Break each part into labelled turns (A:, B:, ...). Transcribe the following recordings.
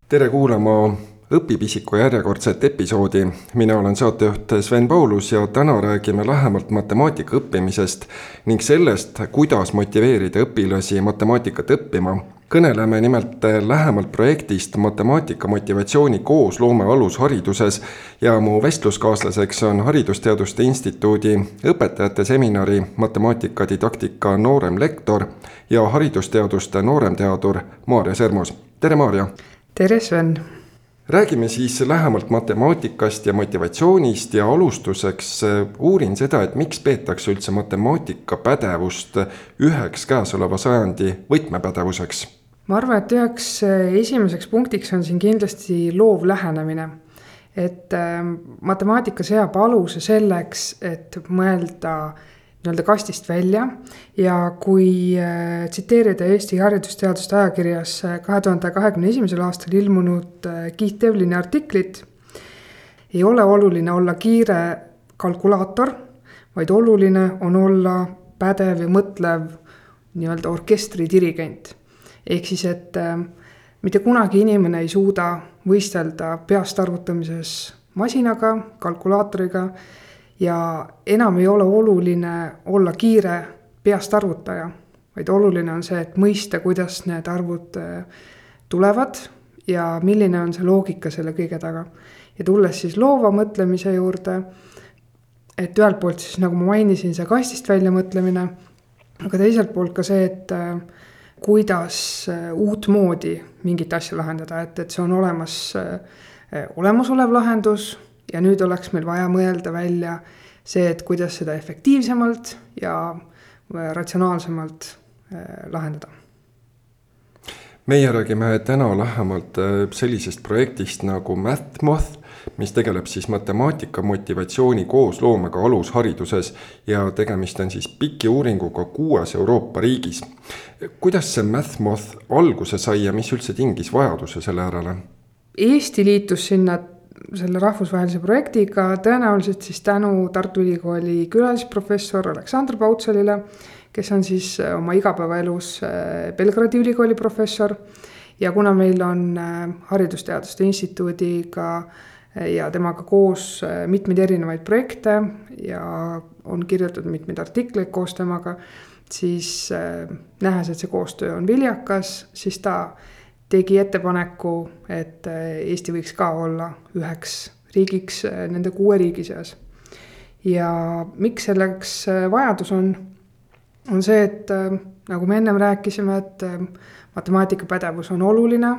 A: Tere kuulama õpipisiku järjekordset episoodi. Mina olen saatejuht Sven Paulus ja täna räägime lähemalt matemaatika õppimisest ning sellest, kuidas motiveerida õpilasi matemaatikat õppima. Kõneleme nimelt lähemalt projektist Matemaatika motivatsiooni koosloome alushariduses ja mu vestluskaaslaseks on Haridusteaduste Instituudi õpetajate seminari matemaatika didaktika noorem lektor ja haridusteaduste nooremteadur Maarja Sermus. Tere Maarja!
B: Tere Sven!
A: Räägime siis lähemalt matemaatikast ja motivatsioonist ja alustuseks uurin seda, et miks peetakse üldse matemaatikapädevust üheks käesoleva sajandi võtmepädevuseks?
B: Ma arvan, et üheks esimeseks punktiks on siin kindlasti loov lähenemine. Et matemaatika seab aluse selleks, et mõelda kastist välja ja kui tsiteerida Eesti haridusteaduste ajakirjas 2021. aastal ilmunud Kiht Devlini artiklit, ei ole oluline olla kiire kalkulaator, vaid oluline on olla pädev ja mõtlev orkestridirigent. Ehk siis, et mitte kunagi inimene ei suuda võistelda peast arvutamises masinaga, kalkulaatoriga, ja enam ei ole oluline olla kiire peast arvutaja, vaid oluline on see, et mõista, kuidas need arvud tulevad ja milline on see loogika selle kõige taga. Ja tulles siis loova mõtlemise juurde, et ühelt poolt siis, nagu ma mainisin, see kastist välja mõtlemine, aga teiselt poolt ka see, et kuidas uut moodi mingit asja lahendada, et see on olemasolev lahendus, ja nüüd oleks meil vaja mõelda välja see, et kuidas seda efektiivsemalt ja ratsionaalsemalt lahendada.
A: Meie räägime täna lähemalt sellisest projektist nagu MathMoth, mis tegeleb siis matemaatika motivatsiooni koosloomega alushariduses ja tegemist on siis piki uuringuga 6 Euroopa riigis. Kuidas see MathMoth alguse sai ja mis üldse tingis vajaduse selle järele?
B: Eesti liitus sinna selle rahvusvahelise projektiga tõenäoliselt siis tänu Tartu Ülikooli külalisprofessor Aleksandr Pautsalile, kes on siis oma igapäevaelus Belgradi ülikooli professor. Ja kuna meil on Haridusteaduste Instituudiga ja temaga koos mitmeid erinevaid projekte ja on kirjutatud mitmeid artikleid koos temaga, siis nähes, et see koostöö on viljakas, siis ta tegi ettepaneku, et Eesti võiks ka olla üheks riigiks nende 6 riigi seas. Ja miks selleks vajadus on see, et nagu me ennem rääkisime, et matemaatikapädevus on oluline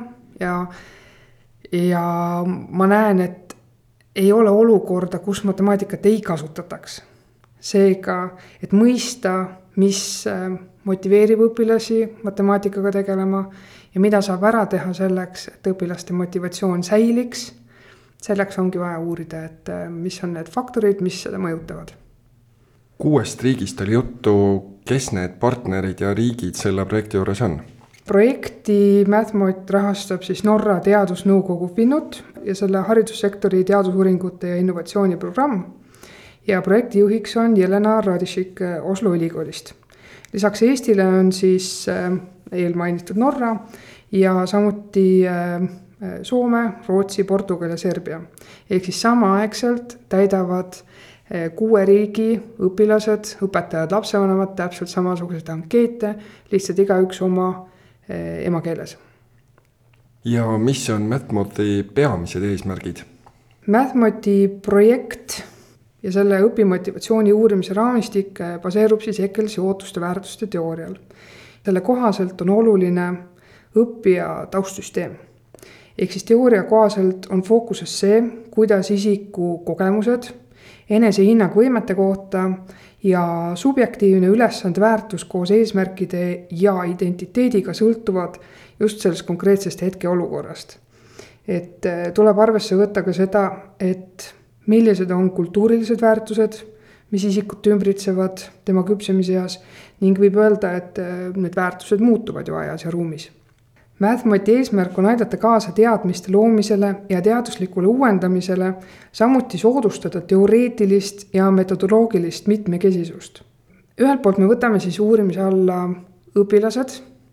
B: ja ma näen, et ei ole olukorda, kus matemaatikat ei kasutataks. Seega, et mõista, mis motiveerib õpilasi matemaatikaga tegelema ja mida saab ära teha selleks, et õpilaste motivatsioon säiliks. Selleks ongi vaja uurida, et mis on need faktorid, mis seda mõjutavad.
A: 6 riigist oli juttu, kes need partnerid ja riigid selle projekti juures on?
B: Projekti MathMoth rahastab siis Norra teadusnõukogu Finnut ja selle haridussektori teadusuuringute ja innovatsiooniprogramm. Ja projekti juhiks on Jelena Radishik Oslo ülikoolist. Lisaks Eestile on siis eelmainitud Norra ja samuti Soome, Rootsi, Portugal ja Serbia. Ehk siis samaaegselt täidavad 6 riigi õpilased, õpetajad, lapsevanemad täpselt samasugused ankeete, lihtsalt igaüks oma emakeeles.
A: Ja mis on MathMothi peamised eesmärgid?
B: MathMothi projekt ja selle õpimotivatsiooni uurimise raamistik baseerub siis Ekelsi ootuste väärtuste teoorial. Selle kohaselt on oluline õppija taustsüsteem. Ehk siis teooria kohaselt on fookuses see, kuidas isiku kogemused, enesehinnang võimete kohta ja subjektiivne ülesande väärtus koos eesmärkide ja identiteediga sõltuvad just sellest konkreetsest hetkeolukorrast. Et tuleb arvesse võtta ka seda, et millised on kultuurilised väärtused, mis isikut ümbritsevad tema küpsemise eas ning võib öelda, et need väärtused muutuvad ju ajas ja ruumis. MathMothi eesmärk on aidata kaasa teadmiste loomisele ja teaduslikule uuendamisele, samuti soodustada teoreetilist ja metodoloogilist mitmekesisust. Ühelt poolt me võtame siis uurimise alla õpilased,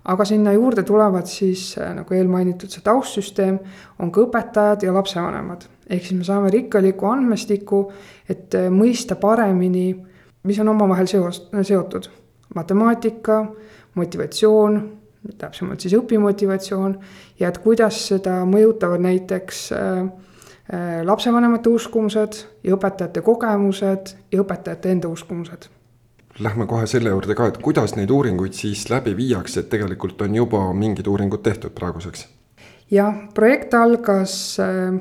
B: aga sinna juurde tulevad siis, nagu eelmainitud, see taustsüsteem, on ka õpetajad ja lapsevanemad. Ehk siis me saame rikkaliku andmestiku, et mõista paremini, mis on omavahel seotud. Matemaatika, motivatsioon, täpsemalt siis õpimotivatsioon ja et kuidas seda mõjutavad näiteks lapsevanemate uskumused ja õpetajate kogemused ja õpetajate enda uskumused.
A: Lähme kohe selle juurde ka, et kuidas neid uuringuid siis läbi viiakse, et tegelikult on juba mingid uuringud tehtud praeguseks?
B: Ja projekt algas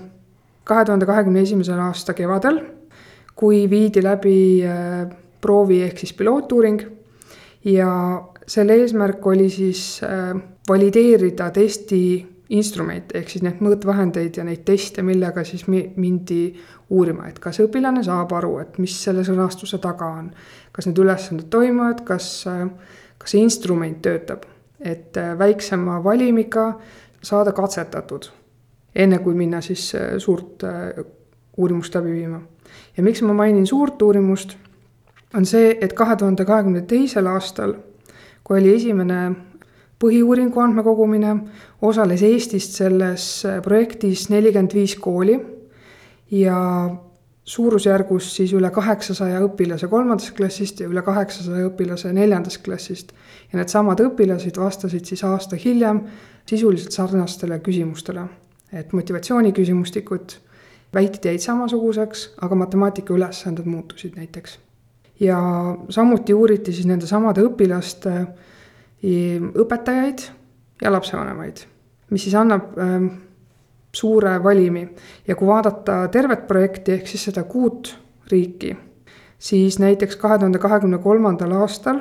B: 2021. aasta kevadel, kui viidi läbi proovi ehk siis pilootuuring ja selle eesmärk oli siis valideerida testi instrumente ehk siis need mõõtvahendeid ja neid teste, millega siis mindi uurima, et kas õpilane saab aru, et mis selle sõnastuse taga on, kas need ülesanded toimuvad, kas see instrument töötab, et väiksema valimiga saada katsetatud, enne kui minna siis suurt uurimust läbi viima. Ja miks ma mainin suurt uurimust, on see, et 2022. aastal, kui oli esimene põhiuuringu andmekogumine, osales Eestist selles projektis 45 kooli ja suurusjärgus siis üle 800 õpilase 3. klassist ja üle 800 õpilase 4. klassist. Ja need samad õpilased vastasid siis aasta hiljem sisuliselt sarnastele küsimustele. Et motivatsiooniküsimustikud väitid jäid samasuguseks, aga matemaatika ülesanded muutusid näiteks. Ja samuti uuriti siis nende samade õpilaste õpetajaid ja lapsevanemaid, mis siis annab suure valimi. Ja kui vaadata tervet projekti ehk siis seda 6 riiki, siis näiteks 2023. aastal,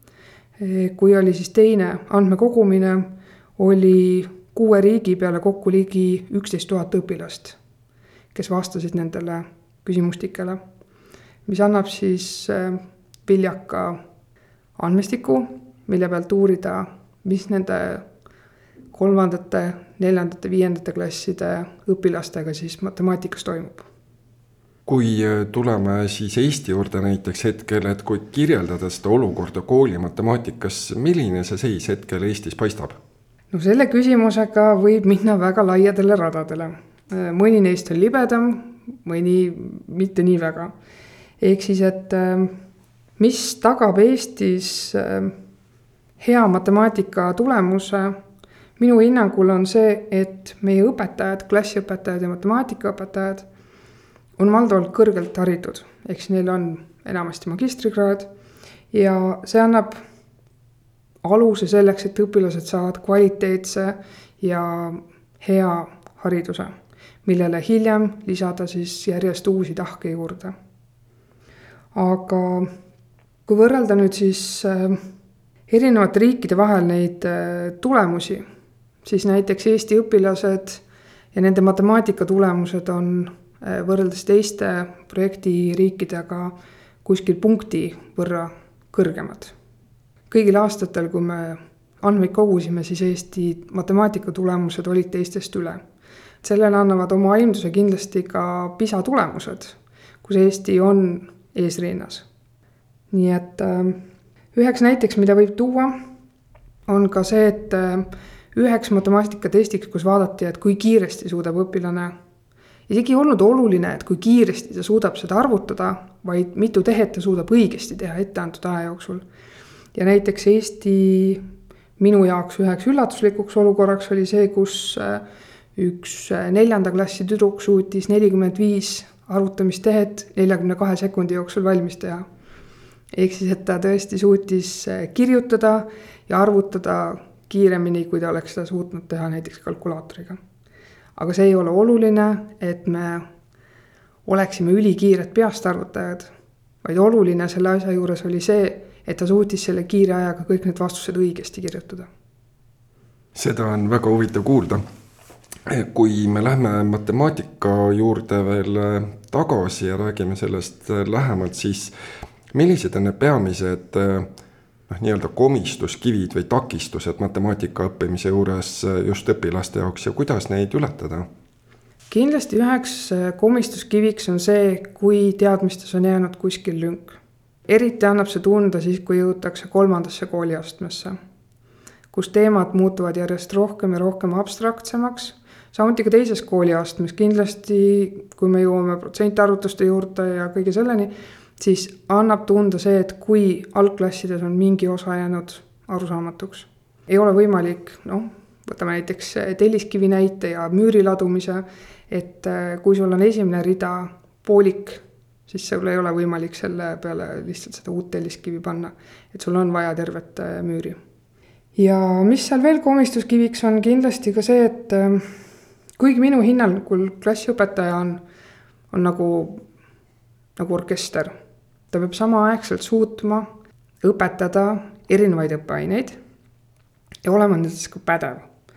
B: kui oli siis teine andmekogumine, oli 6 riigi peale kokku ligi 11 000 õpilast, kes vastasid nendele küsimustikele, mis annab siis viljaka andmestiku, mille pealt uurida, mis nende 3., 4., 5. klasside õpilastega siis matemaatikas toimub.
A: Kui tuleme siis Eesti juurde näiteks hetkel, et kui kirjeldada seda olukorda kooli matemaatikas, milline see seis hetkel Eestis paistab?
B: No selle küsimusega võib minna väga laiadele radadele. Mõni neist on libedam, mõni mitte nii väga. Ehk siis, et mis tagab Eestis hea matemaatika tulemuse, minu hinnangul on see, et meie õpetajad, klassiõpetajad ja matemaatikaõpetajad on valdavalt kõrgelt haritud. Ehk neil on enamasti magistrikraad ja see annab aluse selleks, et õpilased saavad kvaliteetse ja hea hariduse, millele hiljem lisada siis järjest uusi tahke juurde. Aga kui võrrelda nüüd siis erinevate riikide vahel neid tulemusi, siis näiteks Eesti õpilased ja nende matemaatika tulemused on võrreldes teiste projektiriikidega kuskil punkti võrra kõrgemad. Kõigil aastatel, kui me andmeid kogusime, siis Eesti matemaatika tulemused olid teistest üle. Sellele annavad oma aimduse kindlasti ka PISA tulemused, kus Eesti on eesrinnas. Nii et üheks näiteks, mida võib tuua, on ka see, et üheks matemaatikatestiks, kus vaadati, et kui kiiresti suudab õpilane, isegi ei olnud oluline, et kui kiiresti ta suudab seda arvutada, vaid mitu tehet ta suudab õigesti teha etteantud aja jooksul. Ja näiteks Eesti minu jaoks üheks üllatuslikuks olukorraks oli see, kus üks 4. klassi tüdruk suutis 45 arvutamistehet 42 sekundi jooksul valmis teha. Ehk siis, et ta tõesti suutis kirjutada ja arvutada kiiremini, kui ta oleks seda suutnud teha näiteks kalkulaatoriga. Aga see ei ole oluline, et me oleksime ülikiired peast arvutajad, vaid oluline selle asja juures oli see, et ta suutis selle kiire ajaga kõik need vastused õigesti kirjutada.
A: Seda on väga huvitav kuulda. Kui me lähme matemaatika juurde veel tagasi ja räägime sellest lähemalt, siis millised on need peamised nii-öelda komistuskivid või takistused matemaatika õppimise juures just õpilaste jaoks ja kuidas neid ületada?
B: Kindlasti üheks komistuskiviks on see, kui teadmistes on jäänud kuskil lünk. Eriti annab see tunda siis, kui jõutakse 3. kooliastmesse. kus teemad muutuvad järjest rohkem ja rohkem abstraktsemaks. Samuti ka teises kooliastmes, kindlasti kui me jõuame protsentarvutuste juurde ja kõige selleni, siis annab tunda see, et kui algklassides on mingi osa jäänud arusaamatuks. Ei ole võimalik, võtame näiteks telliskivi näite ja müüri ladumise, et kui sul on esimene rida poolik, siis sul ei ole võimalik selle peale lihtsalt seda uut telliskivi panna, et sul on vaja tervet müüri. Ja mis seal veel komistuskiviks on kindlasti ka see, et kuigi minu hinnangul klassiõpetaja on nagu orkester, ta peab samaaegselt suutma õpetada erinevaid õppeaineid ja olema nendes ka pädev.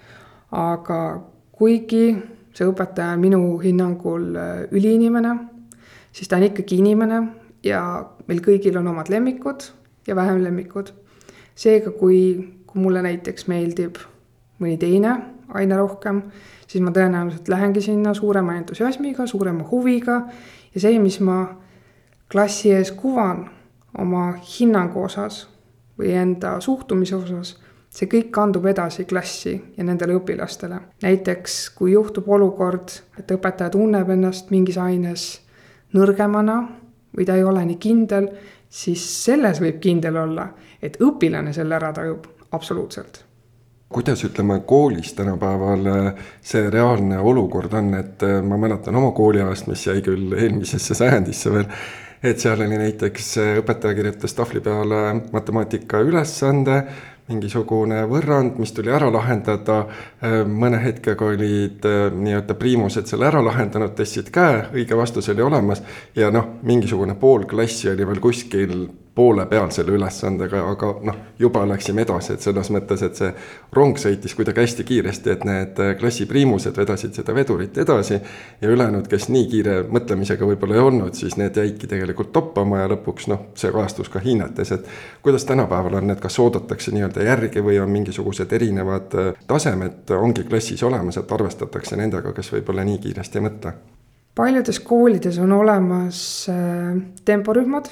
B: Aga kuigi see õpetaja on minu hinnangul üliinimene, siis ta on ikkagi inimene ja meil kõigil on omad lemmikud ja vähem lemmikud. Seega, kui mulle näiteks meeldib mõni teine aine rohkem, siis ma tõenäoliselt lähengi sinna suurema entusiasmiga, suurema huviga ja see, mis ma klassi ees kuvan oma hinnangu osas või enda suhtumise osas, see kõik kandub edasi klassi ja nendele õpilastele. Näiteks, kui juhtub olukord, et õpetaja tunneb ennast mingis aines nõrgemana või ta ei ole nii kindel, siis selles võib kindel olla, et õpilane selle ära tajub absoluutselt.
A: Kuidas koolis tänapäeval see reaalne olukord on, et ma mäletan oma kooliajast, mis jäi küll eelmisesse sajandisse veel, et seal oli näiteks õpetaja kirjutas tahvli peale matemaatika ülesande, mingisugune võrrand, mis tuli ära lahendada, mõne hetkega olid nii-öelda priimused selle ära lahendanud, tõstsid käe, õige vastus oli olemas ja mingisugune pool klassi oli veel kuskil poole peal selle ülesandega, aga juba läksime edasi, et selles mõttes, et see rong sõitis kuidagi hästi kiiresti, et need klassi priimused vedasid seda vedurit edasi ja ülejäänud, kes nii kiire mõtlemisega võib-olla ei olnud, siis need jäidki tegelikult toppama ja lõpuks see kajastus ka hinnetes, et kuidas tänapäeval on need, kas oodatakse nii-öelda järgi või on mingisugused erinevad tasemed ongi klassis olemas, et arvestatakse nendega, kes võib-olla nii kiiresti ei mõtle?
B: Paljudes koolides on olemas temporühmad.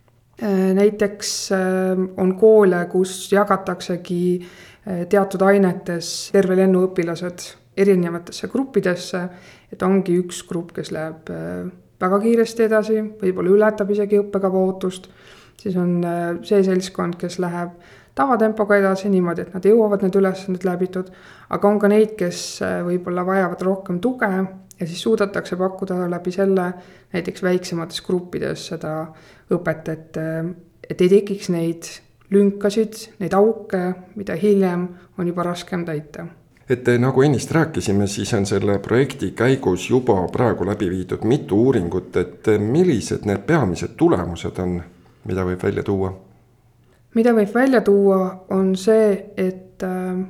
B: Näiteks on koole, kus jagataksegi teatud ainetes terve lennu õpilased erinevatesse gruppidesse, et ongi üks grupp, kes läheb väga kiiresti edasi, võib-olla ületab isegi õppekava ootust, siis on see seltskond, kes läheb tavatempoga edasi niimoodi, et nad jõuavad need ülesanded läbitud, aga on ka neid, kes võib-olla vajavad rohkem tuge ja siis suudetakse pakkuda läbi selle näiteks väiksemates gruppides seda õpet, et ei tekiks neid lünkasid, neid auke, mida hiljem on juba raskem täita.
A: Et nagu ennist rääkisime, siis on selle projekti käigus juba praegu läbi viidud mitu uuringut, et millised need peamised tulemused on, mida võib välja tuua?
B: Mida võib välja tuua on see, et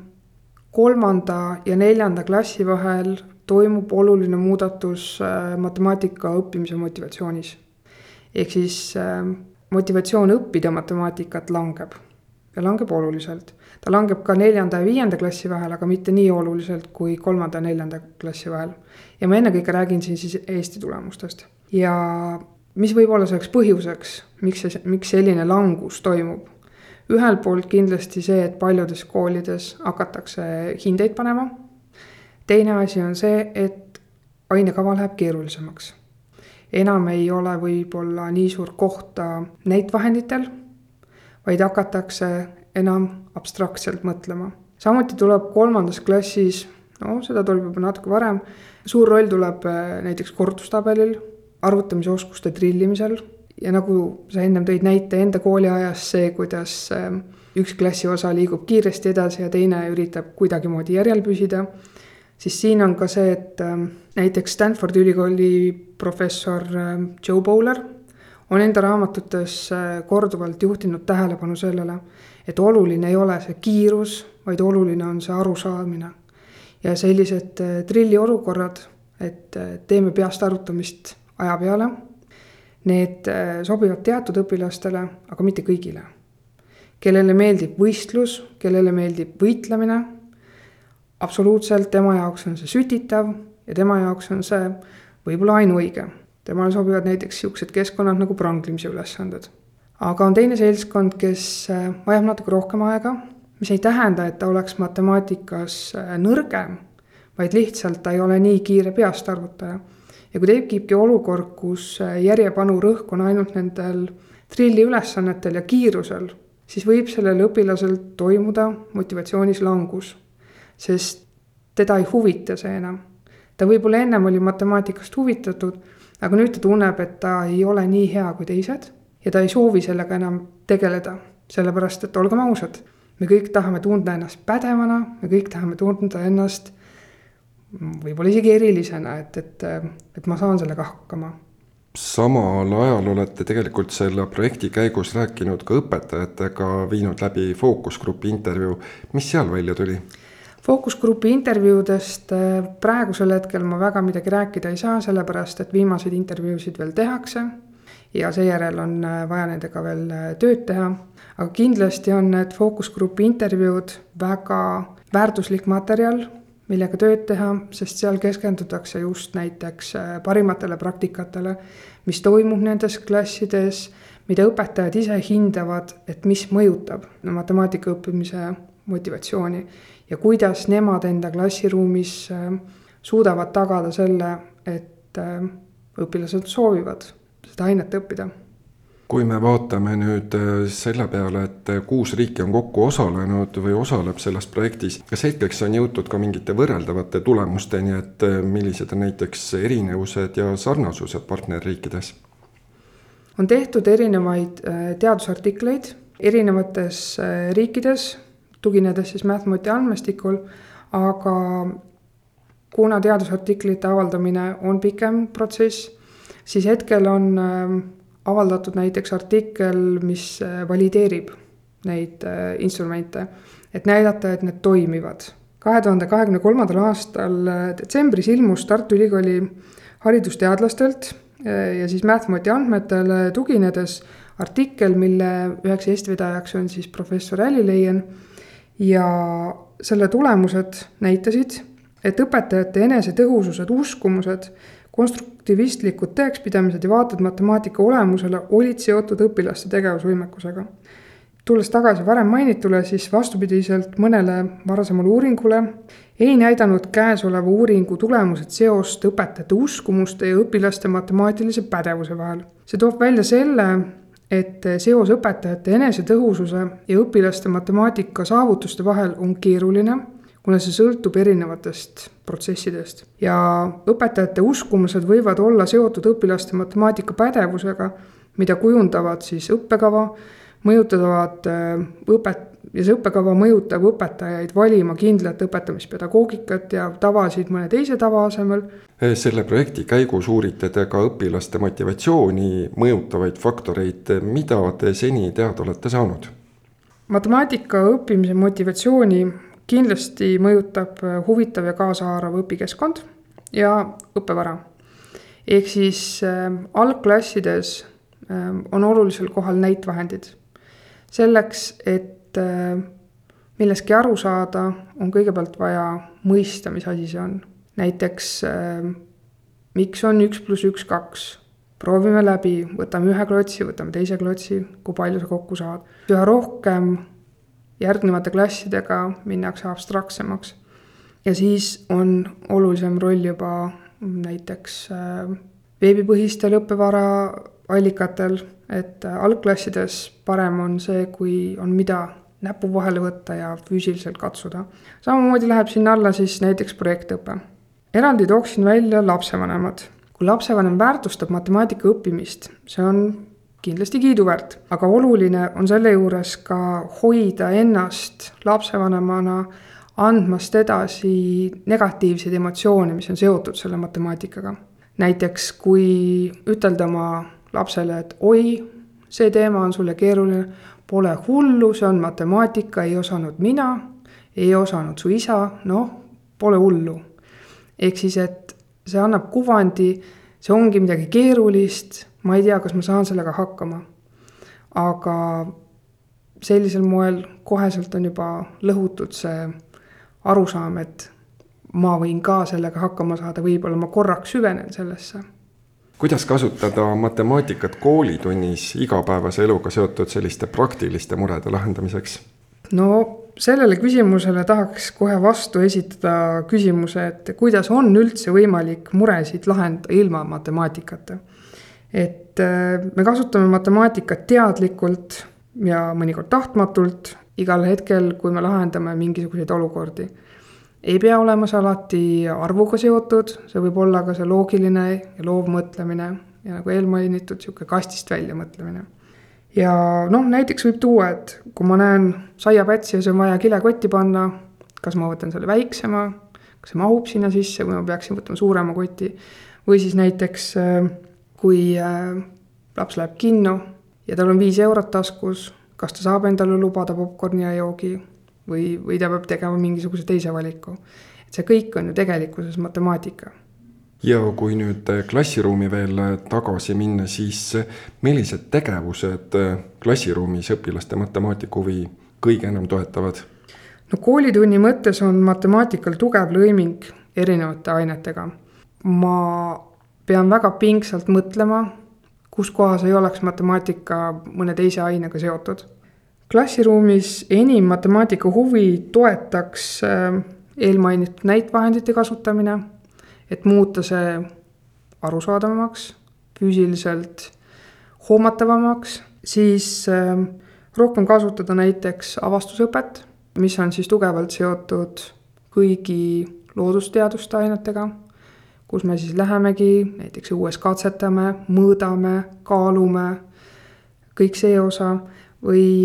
B: 3. ja 4. klassi vahel toimub oluline muudatus matemaatika õppimise motivatsioonis. Ehk siis motivatsioon õppida matemaatikat langeb ja langeb oluliselt. Ta langeb ka 4. ja 5. klassi vahel, aga mitte nii oluliselt kui 3. ja 4. klassi vahel. Ja ma ennekõike räägin siin siis Eesti tulemustest. Ja mis võib olla selleks põhjuseks, miks selline langus toimub? Ühel poolt kindlasti see, et paljudes koolides hakatakse hindeid panema. Teine asi on see, et ainekava läheb keerulisemaks. Enam ei ole võib-olla nii suur kohta näitvahenditel, vaid hakatakse enam abstraktselt mõtlema. Samuti tuleb 3. klassis, seda tuleb juba natuke varem, suur roll tuleb näiteks korrutustabelil, arvutamise oskuste drillimisel. Ja nagu sa ennem tõid näite enda kooliajas see, kuidas üks klassi osa liigub kiiresti edasi ja teine üritab kuidagimoodi järjel püsida, siis siin on ka see, et näiteks Stanfordi ülikooli professor Joe Bowler on enda raamatutes korduvalt juhtinud tähelepanu sellele, et oluline ei ole see kiirus, vaid oluline on see arusaamine. Ja sellised drilli olukorrad, et teeme peast arvutamist aja peale, need sobivad teatud õpilastele, aga mitte kõigile. Kellele meeldib võistlus, kellele meeldib võitlemine, absoluutselt tema jaoks on see sütitav ja tema jaoks on see võib-olla ainuõige. Temale sobivad näiteks siuksed keskkonnad nagu pranglemise ülesanded. Aga on teine seltskond, kes vajab natuke rohkem aega, mis ei tähenda, et ta oleks matemaatikas nõrgem, vaid lihtsalt ta ei ole nii kiire peast arvutaja. Ja kui tekibki olukord, kus järjepanu rõhk on ainult nendel trilli ülesannetel ja kiirusel, siis võib sellel õpilasel toimuda motivatsioonis langus, sest teda ei huvita see enam. Ta võib-olla ennem oli matemaatikast huvitatud, aga nüüd ta tunneb, et ta ei ole nii hea kui teised ja ta ei soovi sellega enam tegeleda, sellepärast et olgem ausad, me kõik tahame tunda ennast pädevana, me kõik tahame tunda ennast võib-olla isegi erilisena, et ma saan sellega hakkama.
A: Samal ajal olete tegelikult selle projekti käigus rääkinud ka õpetajatega, viinud läbi fookusgrupi intervjuu. Mis seal välja tuli?
B: Fookusgrupi intervjuudest praegusel hetkel ma väga midagi rääkida ei saa, sellepärast et viimaseid intervjuusid veel tehakse ja seejärel on vaja nendega veel tööd teha. Aga kindlasti on need fookusgrupi intervjuud väga väärtuslik materjal, millega tööd teha, sest seal keskendutakse just näiteks parimatele praktikatele, mis toimub nendes klassides, mida õpetajad ise hindavad, et mis mõjutab matemaatika õppimise motivatsiooni ja kuidas nemad enda klassiruumis suudavad tagada selle, et õpilased soovivad seda ainet õppida.
A: Kui me vaatame nüüd selle peale, et 6 riiki on kokku osalenud või osaleb selles projektis, kas hetkeks on jõutud ka mingite võrreldavate tulemusteni, et millised on näiteks erinevused ja sarnasused partnerriikides?
B: On tehtud erinevaid teadusartikleid erinevates riikides, tuginedes siis MathMoti andmestikul, aga kuna teadusartiklite avaldamine on pikem protsess, siis hetkel on avaldatud näiteks artikkel, mis valideerib neid instrumente, et näidata, et need toimivad. 2023. aastal detsembris ilmus Tartu Ülikooli haridusteadlastelt ja siis MathMoti andmetele tuginedes artikkel, mille üheks eestvedajaks on siis professor Alli Leien ja selle tulemused näitasid, et õpetajate enesetõhusused, uskumused, konstruktivistlikud tõekspidamised ja vaated matemaatika olemusele olid seotud õpilaste tegevusvõimekusega. Tulles tagasi varem mainitule, siis vastupidiselt mõnele varasemale uuringule ei näidanud käesoleva uuringu tulemused seost õpetajate uskumuste ja õpilaste matemaatilise pädevuse vahel. See toob välja selle, et seos õpetajate enesetõhususe ja õpilaste matemaatika saavutuste vahel on keeruline, kuna see sõltub erinevatest protsessidest. Ja õpetajate uskumused võivad olla seotud õpilaste matemaatika pädevusega, mida kujundavad siis õppekava, mõjutavad ja see õppekava mõjutab õpetajaid valima kindlat õpetamispedagoogikat ja tavasid mõne teise tava asemel.
A: Selle projekti käigus uurite te ka õpilaste motivatsiooni mõjutavaid faktoreid, mida te seni teada olete saanud?
B: Matemaatika õppimise motivatsiooni kindlasti mõjutab huvitav ja kaasahaarav õpikeskkond ja õppevara. Ehk siis algklassides on olulisel kohal näitvahendid. Selleks, et milleski aru saada, on kõigepealt vaja mõista, mis asi see on. Näiteks, miks on 1 + 1 2? Proovime läbi, võtame ühe klotsi, võtame teise klotsi, kui palju sa kokku saad. Üha rohkem järgnevate klassidega minnakse abstraktsemaks. Ja siis on olulisem roll juba näiteks veebipõhistel õppevara allikatel, et algklassides parem on see, kui on mida näpu vahele võtta ja füüsiliselt katsuda. Samamoodi läheb sinna alla siis näiteks projektõpe. Eraldi tooksin välja lapsevanemad. Kui lapsevanem väärtustab matemaatika õppimist, see on kindlasti kiiduväärt, aga oluline on selle juures ka hoida ennast lapsevanemana andmast edasi negatiivseid emotsioone, mis on seotud selle matemaatikaga. Näiteks kui ütelda oma lapsele, et oi, see teema on sulle keeruline, pole hullu, see on matemaatika, ei osanud mina, ei osanud su isa, pole hullu. Ehk siis, et see annab kuvandi, see ongi midagi keerulist, ma ei tea, kas ma saan sellega hakkama. Aga sellisel moel koheselt on juba lõhutud see arusaam, et ma võin ka sellega hakkama saada, võib-olla ma korraks süvenen sellesse.
A: Kuidas kasutada matemaatikat koolitunnis igapäevase eluga seotud selliste praktiliste murede lahendamiseks?
B: sellele küsimusele tahaks kohe vastu esitada küsimuse, et kuidas on üldse võimalik muresid lahendada ilma matemaatikata. Et me kasutame matemaatikat teadlikult ja mõnikord tahtmatult igal hetkel, kui me lahendame mingisuguseid olukordi. Ei pea olema see alati arvuga seotud, see võib olla ka see loogiline ja loovmõtlemine ja nagu eelmainitud sihuke kastist välja mõtlemine. Ja näiteks võib tuua, et kui ma näen saiapätsi ja see on vaja kilekotti panna, kas ma võtan selle väiksema, kas see mahub sinna sisse või ma peaksin võtma suurema koti. Või siis näiteks, kui laps läheb kinno ja tal on 5 eurot taskus, kas ta saab endale lubada popcorni ja joogi või ta peab tegema mingisuguse teise valiku. Et see kõik on ju tegelikkuses matemaatika.
A: Ja kui nüüd klassiruumi veel tagasi minna, siis millised tegevused klassiruumis õpilaste matemaatikahuvi kõige enam toetavad?
B: Koolitunni mõttes on matemaatikal tugev lõiming erinevate ainetega. Ma pean väga pingsalt mõtlema, kus kohas ei oleks matemaatika mõne teise ainega seotud. Klassiruumis enim matemaatika huvi toetaks eelmainitud näitvahendite kasutamine, et muuta see arusaadavamaks, füüsiliselt hoomatavamaks, siis rohkem kasutada näiteks avastusõpet, mis on siis tugevalt seotud kõigi loodusteaduste ainetega, kus me siis lähemegi, näiteks õues katsetame, mõõdame, kaalume, kõik see osa, või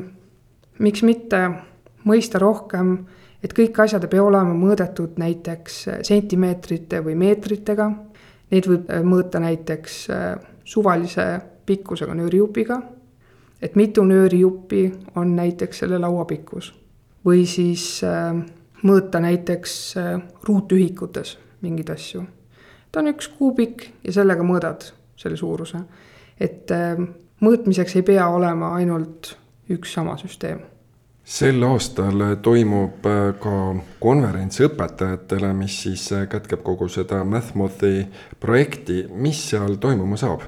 B: miks mitte mõista rohkem, et kõik asjad ei pea olema mõõdetud näiteks sentimeetrite või meetritega. Neid võib mõõta näiteks suvalise pikkusega nöörijupiga, et mitu nöörijuppi on näiteks selle laua pikkus. Või siis mõõta näiteks ruutühikutes mingid asju. Ta on 1 kuubik ja sellega mõõdad selle suuruse. Et mõõtmiseks ei pea olema ainult üks sama süsteem.
A: Sel aastal toimub ka konverents õpetajatele, mis siis kätkeb kogu seda MathMothi projekti. Mis seal toimuma saab?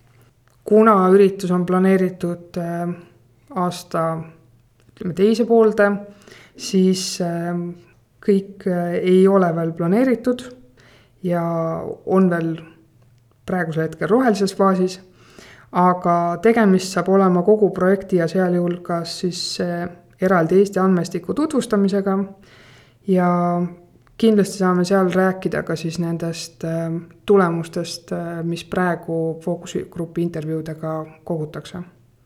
B: Kuna üritus on planeeritud aasta teise poolde, siis kõik ei ole veel planeeritud ja on veel praegusel hetkel rohelises faasis. Aga tegemist saab olema kogu projekti ja sealjuhulgas siis eraldi Eesti andmestiku tutvustamisega ja kindlasti saame seal rääkida ka siis nendest tulemustest, mis praegu fookusgrupi intervjuudega kogutakse.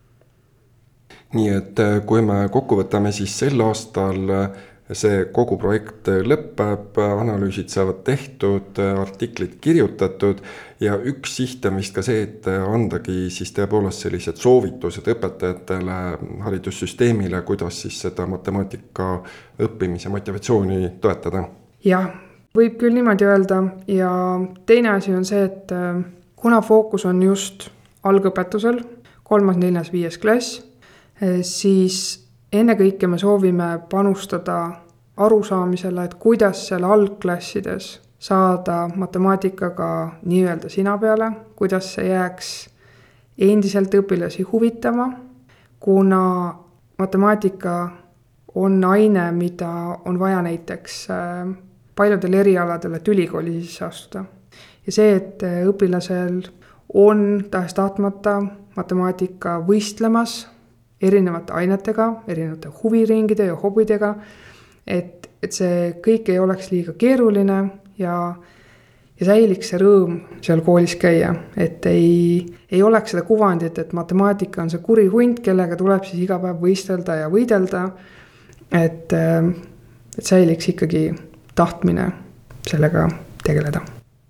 A: Nii et kui me kokku võtame, siis sel aastal see kogu projekt lõpeb, analüüsid saavad tehtud, artiklid kirjutatud ja üks siht on vist ka see, et andagi siis tõepoolest sellised soovitused õpetajatele, haridussüsteemile, kuidas siis seda matemaatika õppimise motivatsiooni toetada.
B: Jah, võib küll niimoodi öelda ja teine asi on see, et kuna fookus on just algõpetusel, 3., 4., 5. klass, siis ennekõike me soovime panustada arusaamisele, et kuidas seal algklassides saada matemaatikaga nii-öelda sina peale, kuidas see jääks endiselt õpilasi huvitama, kuna matemaatika on aine, mida on vaja näiteks paljudel erialadel, et ülikooli sisse astuda. Ja see, et õpilasel on tahes tahtmata matemaatika võistlemas erinevate ainetega, erinevate huviringide ja hobidega, et see kõik ei oleks liiga keeruline ja säiliks see rõõm seal koolis käia, et ei oleks seda kuvandit, et matemaatika on see kuri hunt, kellega tuleb siis iga päev võistelda ja võidelda, et säiliks ikkagi tahtmine sellega tegeleda.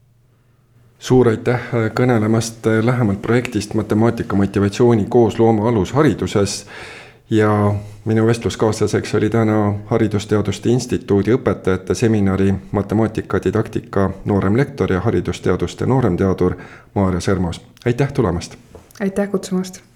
A: Suur aitäh kõnelemast lähemalt projektist matemaatika motivatsiooni kooslooma alushariduses ja minu vestluskaaslaseks oli täna Haridusteaduste Instituudi õpetajate seminari matemaatika didaktika nooremlektor ja haridusteaduste nooremteadur Maarja Sermos. Aitäh tulemast!
B: Aitäh kutsumast!